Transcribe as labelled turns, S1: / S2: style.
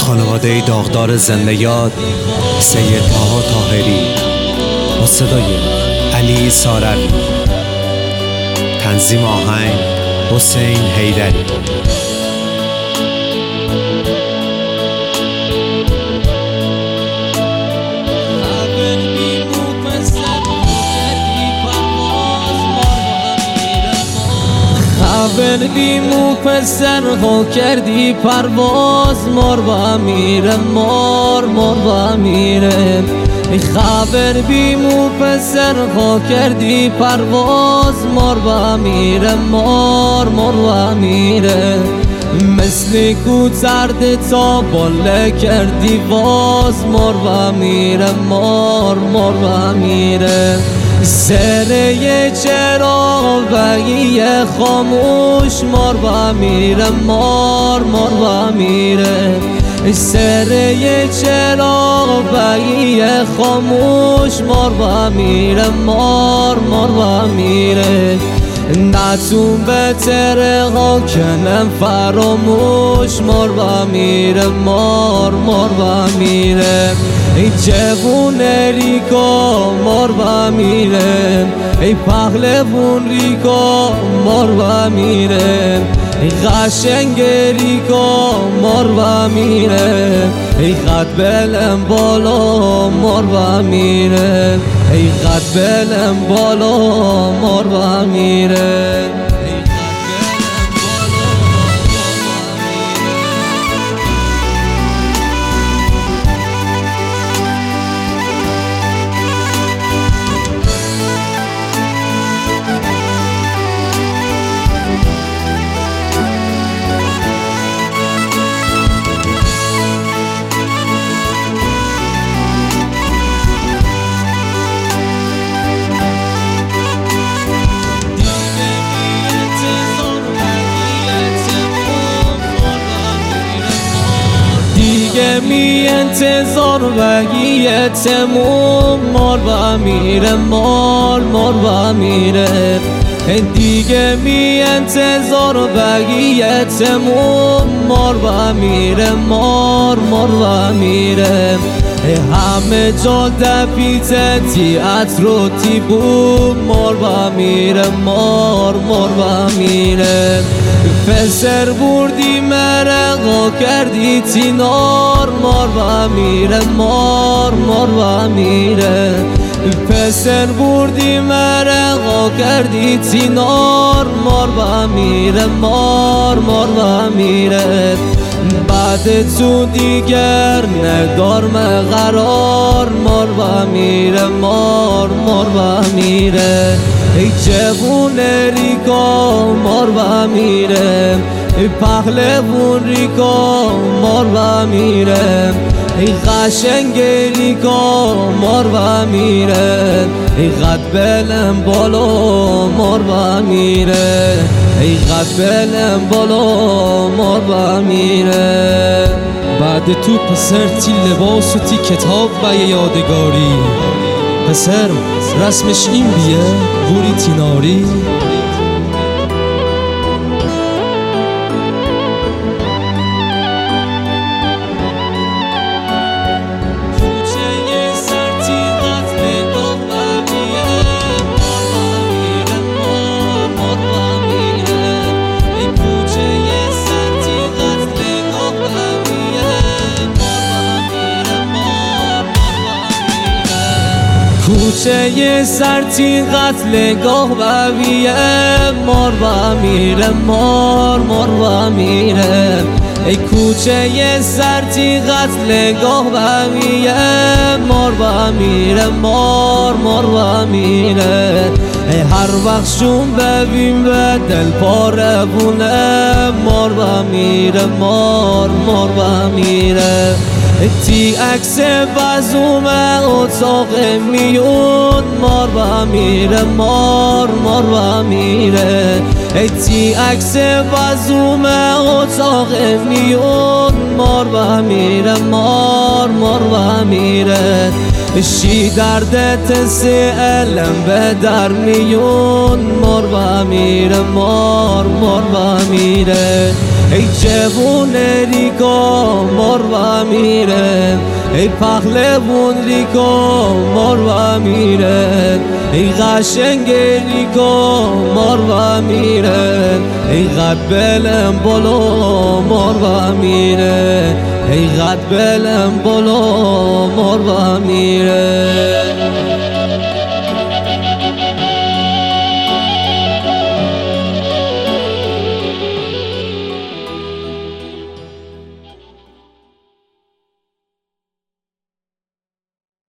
S1: خانواده داغدار زنده یاد سید طاها طاهری با صدای علی سارمی، تنظیم آهنگ حسین حیدری.
S2: خبر بیمو پسر ها کردی پرواز، مار با میره، مار با میره. خبر بیمو پسر ها کردی پرواز، مار با میره، مار با میره. مثل کوترد تا باله کردی باز، مار با میره، مار با میره. سره چراغ بقی خاموش، مار با میره، مار با میره. سره چراغ بقی خاموش، مار با میره، مار با میره. نتون بهتره ها کنم فراموش، مار با میره، مار با میره. ای جوون ریکا مار با میره، ای پهلوون ریکا مار با میره. ای قشنگ ریکا مار با میره، ای قد بلم بالا مار با میره، ای قد بلم بالا مار با میره. می انتظار بقیه تموم، مار با میره، مار با میره. دیگه می انتظار بقیه تموم، مار با میره، مار با میره. همه جا دپیت تیاتر و تیبوم، مار با میره، مار با میره. پسر بردی مرقا کردی تینار، مار با میره، مار با میره. پسر بردی مرقا کردی تینار، مار با میره، مار با میره. بعد تو دیگر ندارم قرار، مار با میره، مار با میره. ای جوون ریکا مار با میره، ای پهلوون ریکا مار با میره. ای قشنگ ریکا مار با میره، ای قد بلم بالا مار با میره، ای قد بلم بالا مار با میره.
S3: بعد تو پسر تی لباس و تی کتاب و یادگاری، پسر رسمش این بیه بوری تیناری.
S2: کوچه سرتی قتل گاه بویه، مار با میره، مار با میره. ای کوچه سرتی قتل گاه بویه، مار با میره، مار با میره. ای هر وقت شون ببین به دل پاره بونه، مار با میره، مار با میره. تی عکس بزوم اتاق میون، مار با میره، مار با میره. تی عکس بزوم اتاق میون، مار با میره، مار با میره. شی دردت سیلم به در میون، مار با میره، مار با میره. ای جوون ریگا مار و میره، ای پهلوون ریگا مار و میره، ای قشنگ ریگا مار و میره، ای قد بلم بالا مار و میره، ای قد بلم بالا مار و میره.